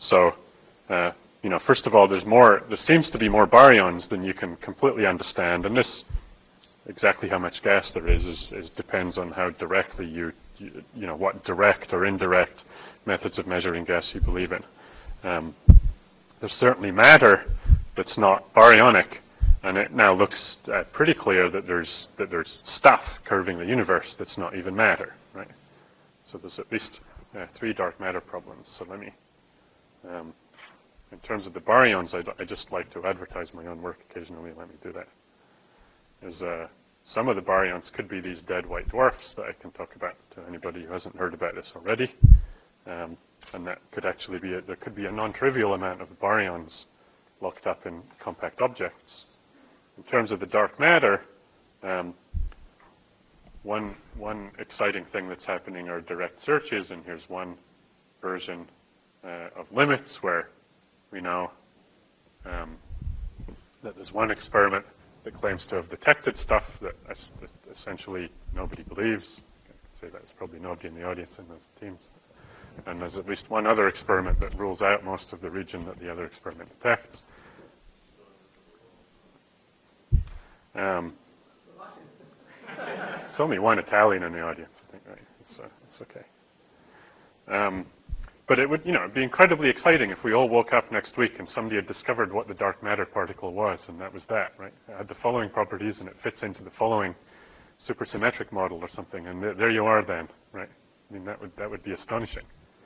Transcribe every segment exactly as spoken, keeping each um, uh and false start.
So, uh, you know, first of all, there's more, there seems to be more baryons than you can completely understand, and this, exactly how much gas there is, is, is depends on how directly you, you, you know, what direct or indirect methods of measuring gas you believe in. Um, there's certainly matter that's not baryonic, and it now looks uh, pretty clear that there's that there's stuff curving the universe that's not even matter, right? So there's at least uh, three dark matter problems. So let me, um, in terms of the baryons, I'd, I just like to advertise my own work occasionally. Let me do that. Is uh, some of the baryons could be these dead white dwarfs that I can talk about to anybody who hasn't heard about this already. Um, and that could actually be, a, there could be a non-trivial amount of baryons locked up in compact objects. In terms of the dark matter, um, one, one exciting thing that's happening are direct searches, and here's one version uh, of limits where we know um, that there's one experiment that claims to have detected stuff that essentially nobody believes. I can say that there's probably nobody in the audience in those teams. And there's at least one other experiment that rules out most of the region that the other experiment detects. Um, it's only one Italian in the audience, I think, right? It's, uh, it's okay. Um, but it would, you know, it'd be incredibly exciting if we all woke up next week and somebody had discovered what the dark matter particle was, and that was that, right? It had the following properties, and it fits into the following supersymmetric model or something, and th there you are then, right? I mean, that would that would be astonishing.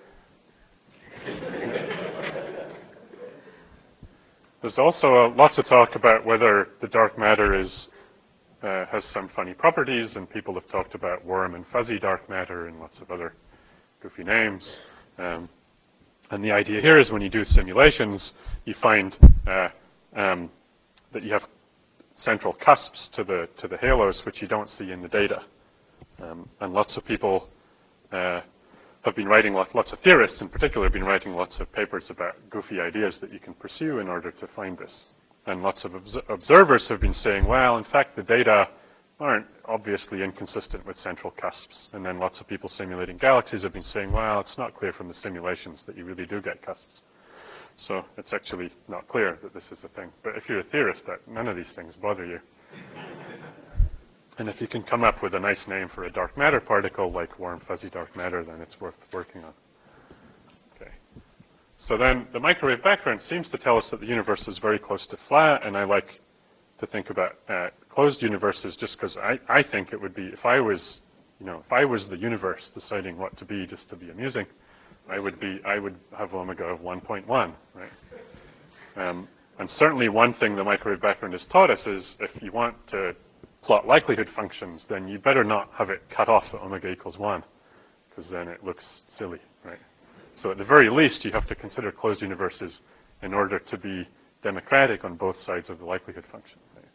There's also uh, lots of talk about whether the dark matter is uh, has some funny properties, and people have talked about warm and fuzzy dark matter and lots of other goofy names. Um, and the idea here is when you do simulations, you find uh, um, that you have central cusps to the to the halos, which you don't see in the data. Um, and lots of people uh, have been writing, lots of theorists in particular have been writing lots of papers about goofy ideas that you can pursue in order to find this. And lots of obs observers have been saying, well, in fact, the data aren't obviously inconsistent with central cusps. And then lots of people simulating galaxies have been saying, well, it's not clear from the simulations that you really do get cusps. So it's actually not clear that this is a thing. But if you're a theorist, that none of these things bother you. And if you can come up with a nice name for a dark matter particle, like warm fuzzy dark matter, then it's worth working on. Okay. So then the microwave background seems to tell us that the universe is very close to flat, and I like to think about uh, closed universes just because I, I think it would be, if I was, you know, if I was the universe deciding what to be just to be amusing, I would be, I would have omega of one point one, right? Um, and certainly one thing the microwave background has taught us is if you want to plot likelihood functions, then you better not have it cut off at omega equals one, because then it looks silly, right? So at the very least, you have to consider closed universes in order to be democratic on both sides of the likelihood function.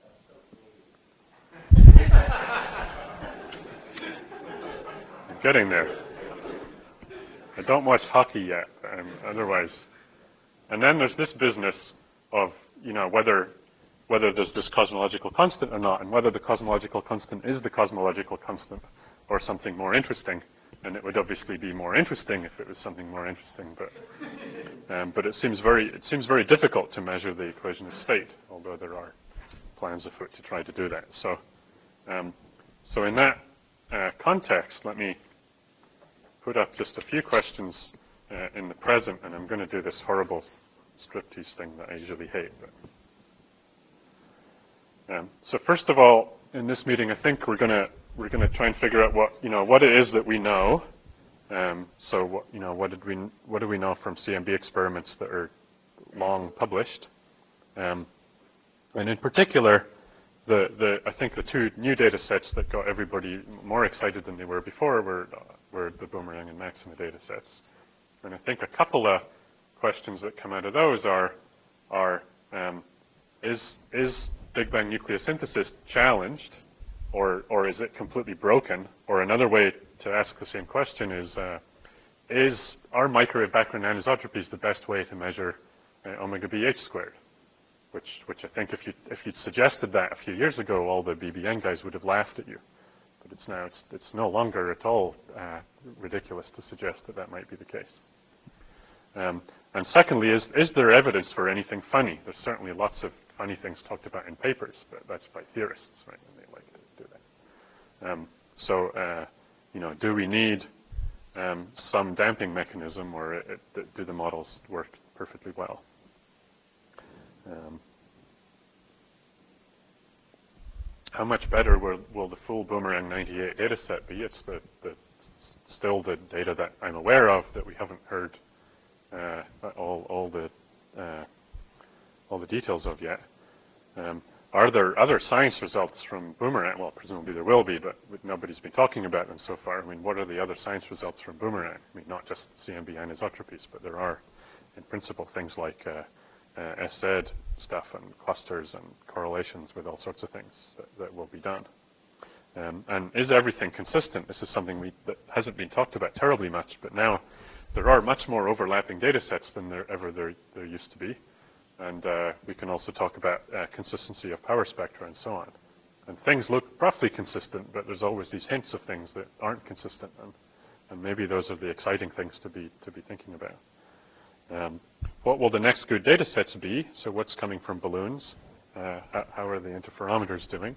Right? I'm getting there. I don't watch hockey yet, um, otherwise. And then there's this business of, you know, whether whether there's this cosmological constant or not, and whether the cosmological constant is the cosmological constant or something more interesting. And it would obviously be more interesting if it was something more interesting, but um, but it seems very it seems very difficult to measure the equation of state, although there are plans afoot to try to do that. So um, so in that uh, context, let me put up just a few questions uh, in the present, and I'm going to do this horrible striptease thing that I usually hate. But Um, so first of all, in this meeting, I think we're going to we're going to try and figure out what you know what it is that we know. Um, so what you know what did we what do we know from C M B experiments that are long published, um, and in particular, the the I think the two new data sets that got everybody more excited than they were before were were the Boomerang and Maxima data sets, and I think a couple of questions that come out of those are are um, is is Big Bang nucleosynthesis challenged, or or is it completely broken? Or another way to ask the same question is, uh, is are microwave background anisotropies the best way to measure uh, omega B H squared? Which which I think if you if you'd suggested that a few years ago, all the B B N guys would have laughed at you. But it's now it's it's no longer at all uh, ridiculous to suggest that that might be the case. Um, and secondly, is, is there evidence for anything funny? There's certainly lots of funny things talked about in papers, but that's by theorists, right? And they like to do that. Um, so, uh, you know, do we need um, some damping mechanism, or it, it, do the models work perfectly well? Um, how much better will, will the full Boomerang ninety-eight data set be? It's the, the still the data that I'm aware of that we haven't heard uh, all, all the uh, all the details of yet. Um, are there other science results from Boomerang? Well, presumably there will be, but nobody's been talking about them so far. I mean, what are the other science results from Boomerang? I mean, not just C M B anisotropies, but there are, in principle, things like uh, uh, S Z stuff and clusters and correlations with all sorts of things that, that will be done. Um, and is everything consistent? This is something we, that hasn't been talked about terribly much, but now there are much more overlapping data sets than there ever there, there used to be. And uh, we can also talk about uh, consistency of power spectra and so on. And things look roughly consistent, but there's always these hints of things that aren't consistent. And, and maybe those are the exciting things to be, to be thinking about. Um, what will the next good data sets be? So what's coming from balloons? Uh, how, how are the interferometers doing?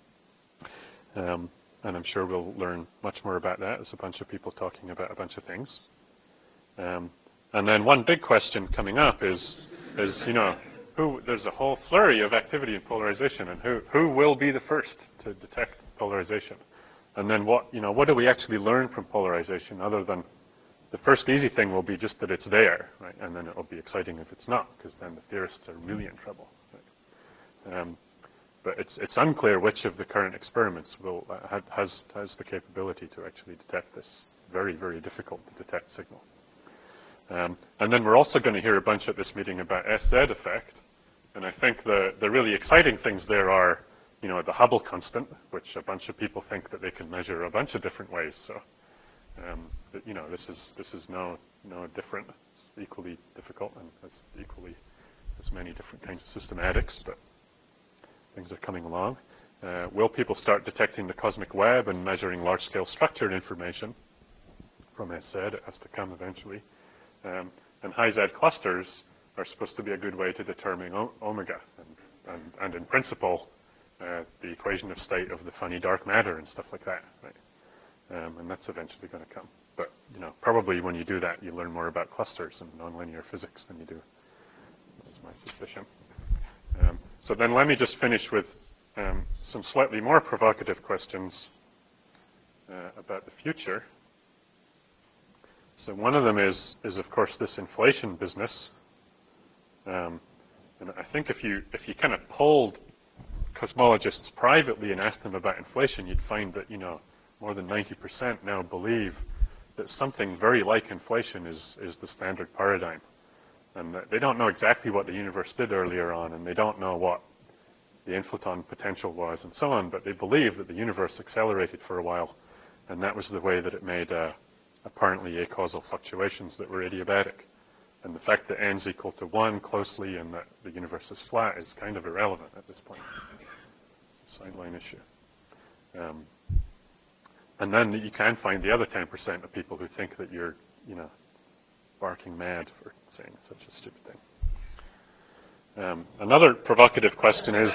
Um, and I'm sure we'll learn much more about that. There's a bunch of people talking about a bunch of things. Um, and then one big question coming up is, is you know, who, there's a whole flurry of activity in polarization, and who, who will be the first to detect polarization? And then what, you know, what do we actually learn from polarization other than the first easy thing will be just that it's there, right? And then it will be exciting if it's not, because then the theorists are really in trouble. Right? Um, but it's, it's unclear which of the current experiments will, uh, has, has the capability to actually detect this very, very difficult to detect signal. Um, and then we're also going to hear a bunch at this meeting about S Z effect. And I think the, the really exciting things there are, you know, the Hubble constant, which a bunch of people think that they can measure a bunch of different ways. So, um, but, you know, this is, this is no, no different. It's equally difficult and has equally as many different kinds of systematics, but things are coming along. Uh, will people start detecting the cosmic web and measuring large-scale structured information from S Z? It has to come eventually. Um, and high Z clusters are supposed to be a good way to determine o omega. And, and, and in principle, uh, the equation of state of the funny dark matter and stuff like that. Right? Um, and that's eventually going to come. But, you know, probably when you do that, you learn more about clusters and nonlinear physics than you do. This is my suspicion. Um, so then let me just finish with um, some slightly more provocative questions uh, about the future. So one of them is, is of course, this inflation business. Um, and I think if you, if you kind of polled cosmologists privately and asked them about inflation, you'd find that, you know, more than ninety percent now believe that something very like inflation is, is the standard paradigm. And they don't know exactly what the universe did earlier on, and they don't know what the inflaton potential was and so on, but they believe that the universe accelerated for a while, and that was the way that it made uh, apparently acausal fluctuations that were adiabatic. And the fact that n is equal to one closely and that the universe is flat is kind of irrelevant at this point. It's a sideline issue. Um, and then you can find the other ten percent of people who think that you're, you know, barking mad for saying such a stupid thing. Um, another provocative question is,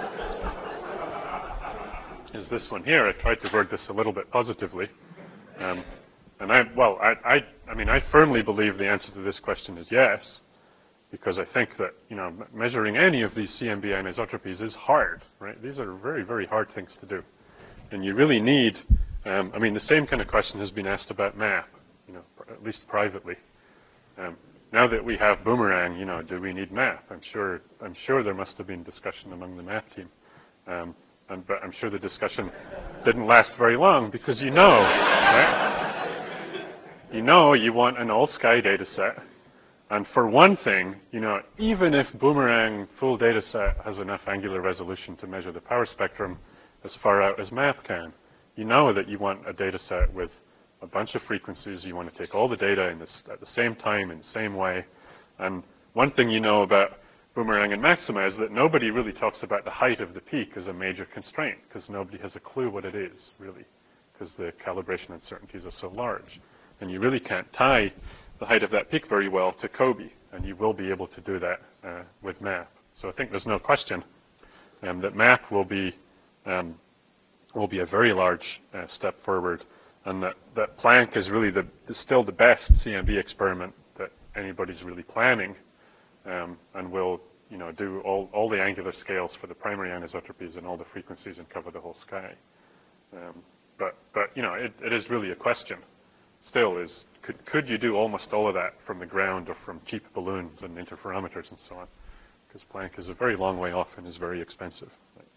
is this one here. I tried to word this a little bit positively. Um, and I, well, I, I, I mean, I firmly believe the answer to this question is yes, because I think that, you know, measuring any of these C M B anisotropies is hard, right? These are very, very hard things to do. And you really need, um, I mean, the same kind of question has been asked about MAP, you know, at least privately. Um, now that we have Boomerang, you know, do we need MAP? I'm sure, I'm sure there must have been discussion among the MAP team. Um, and, but I'm sure the discussion didn't last very long because you know, right? You know you want an all-sky data set. And for one thing, you know, even if Boomerang full data set has enough angular resolution to measure the power spectrum as far out as MAP can, you know that you want a data set with a bunch of frequencies. You want to take all the data in this, at the same time, in the same way. And one thing you know about Boomerang and Maxima is that nobody really talks about the height of the peak as a major constraint, because nobody has a clue what it is, really, because the calibration uncertainties are so large. And you really can't tie the height of that peak very well to COBE, and you will be able to do that uh, with MAP. So I think there's no question um, that MAP will be um, will be a very large uh, step forward, and that, that Planck is really the is still the best C M B experiment that anybody's really planning, um, and will you know do all all the angular scales for the primary anisotropies and all the frequencies and cover the whole sky. Um, but but you know it, it is really a question. Still, is could could you do almost all of that from the ground or from cheap balloons and interferometers and so on? Because Planck is a very long way off and is very expensive.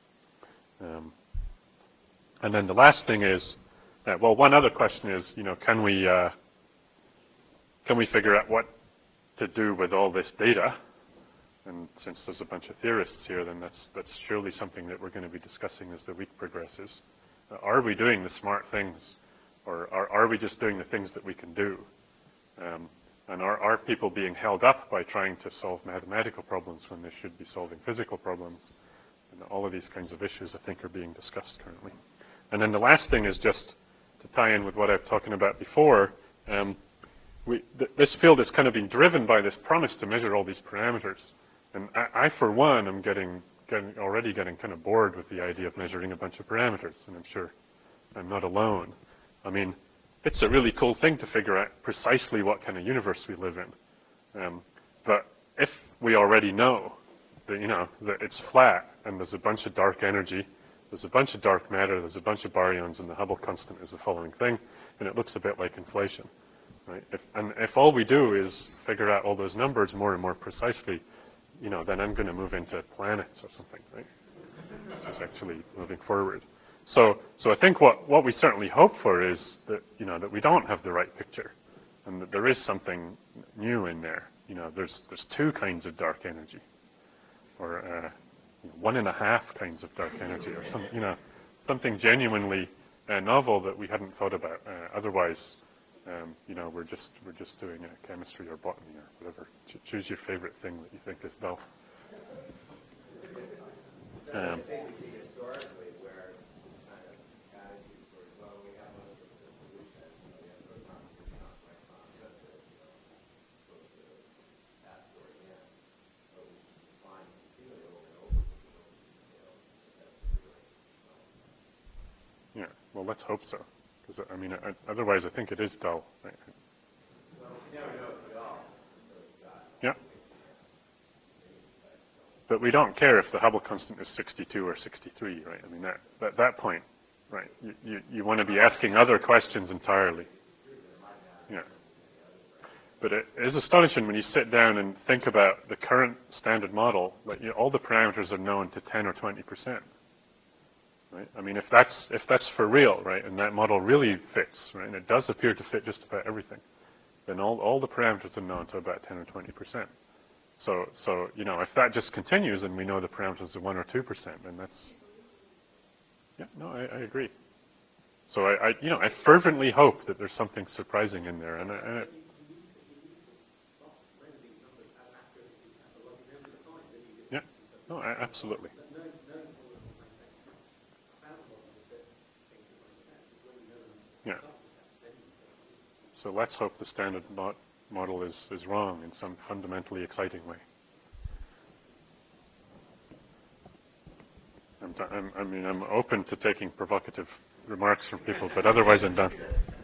Um, and then the last thing is, uh, well, one other question is, you know, can we uh, can we figure out what to do with all this data? And since there's a bunch of theorists here, then that's that's surely something that we're going to be discussing as the week progresses. Uh, are we doing the smart things, or are are we just doing the things that we can do? Um, and are are people being held up by trying to solve mathematical problems when they should be solving physical problems? And all of these kinds of issues, I think, are being discussed currently. And then the last thing is just to tie in with what I've talking about before. Um, we, th this field has kind of been driven by this promise to measure all these parameters. And I, I for one, am getting, getting already getting kind of bored with the idea of measuring a bunch of parameters. And I'm sure I'm not alone. I mean, it's a really cool thing to figure out precisely what kind of universe we live in. Um, but if we already know that, you know, that it's flat and there's a bunch of dark energy, there's a bunch of dark matter, there's a bunch of baryons, and the Hubble constant is the following thing, and it looks a bit like inflation, right? If, and if all we do is figure out all those numbers more and more precisely, you know, then I'm going to move into planets or something, right? Which is actually moving forward. So, so I think what, what we certainly hope for is that, you know, that we don't have the right picture, and that there is something new in there. You know, there's, there's two kinds of dark energy, or uh, one and a half kinds of dark energy, or some, you know, something genuinely uh, novel that we hadn't thought about. Uh, otherwise, um, you know, we're just we're just doing uh, chemistry or botany or whatever. Ch choose your favorite thing that you think is dull. Um, Yeah, well, let's hope so. Because, I mean, I, otherwise I think it is dull. Right? Yeah. But we don't care if the Hubble constant is sixty-two or sixty-three, right? I mean, that, at that point, right, you, you, you want to be asking other questions entirely. Yeah. But it is astonishing when you sit down and think about the current standard model, that, you know, all the parameters are known to ten or twenty percent. Right? I mean, if that's if that's for real, right, and that model really fits, right, and it does appear to fit just about everything, then all all the parameters are known to about ten or twenty percent. So so you know, if that just continues and we know the parameters are one or two percent, then that's yeah, no, I, I agree. So I, I you know I fervently hope that there's something surprising in there, and, and it, yeah, no, I, absolutely. Yeah. So let's hope the standard mo model is, is wrong in some fundamentally exciting way. I'm, I'm, I mean, I'm open to taking provocative remarks from people, but otherwise I'm done.